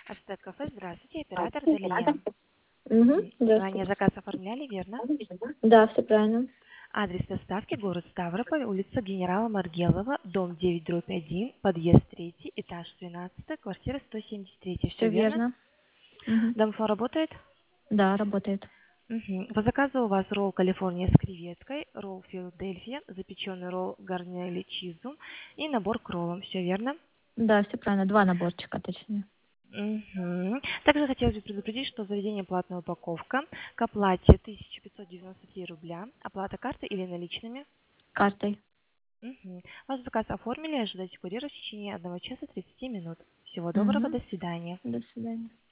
Ацтек кафе, здравствуйте, оператор Далия. Ранее Здравствуйте. заказ оформляли, верно? Да, все правильно. Адрес доставки город Ставрополь, улица Генерала Маргелова, дом 9/1, подъезд 3, этаж 12, квартира 173. Все Все верно? верно. Мгм. Домофон работает? Да, работает. По заказу у вас ролл Калифорния с креветкой, ролл Филадельфия, запеченный ролл гарнели чизу и набор к роллам. Все верно? Да, все правильно. Два наборчика, точнее. Также хотелось бы предупредить, что заведение платная упаковка. К оплате 1593 рубля. Оплата картой или наличными. Картой. Ваш заказ оформили. Ожидайте курьера в течение 1 часа 30 минут. Всего доброго. Угу. До свидания. До свидания.